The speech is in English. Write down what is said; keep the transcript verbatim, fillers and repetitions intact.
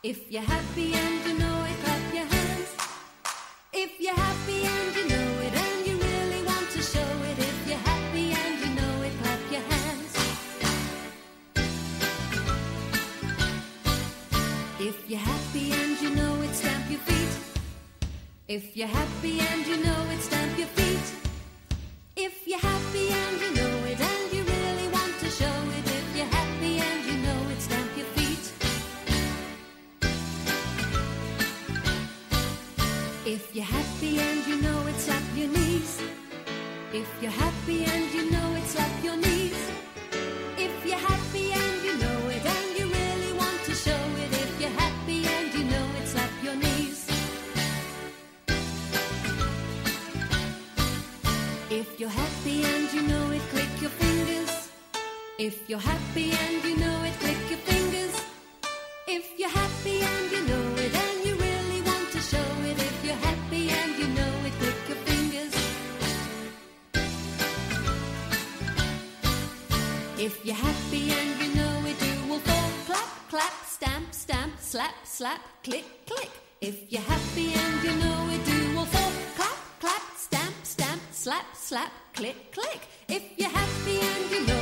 If you're happy and you know it, clap your hands. If you're happy and you know it and you really want to show it, if you're happy and you know it, clap your hands. If you're happy and you know it, stamp your feet. If you're happy and you know it, stamp your feet. If you're happy and you know it and you really want to show it, if you're happy and you know it, stamp your feet. If you're happy and you know it, slap your knees. If you're happy and you know it, slap your knees. If you're happy and you know it and you really want to show it, if you're happy and you know it, slap your knees. If you're happy and you know it, click your fingers. If you're happy and you know it, click your fingers. If you're happy and you know it and you really want to show it, if you're happy and you know it, click your fingers. If you're happy and you know it, you will fall. Clap, clap, stamp, stamp, slap, slap, click, click. If you're happy and you know it, you will fall. Clap, clap, stamp, stamp, slap, slap, click, click. If you're happy and you know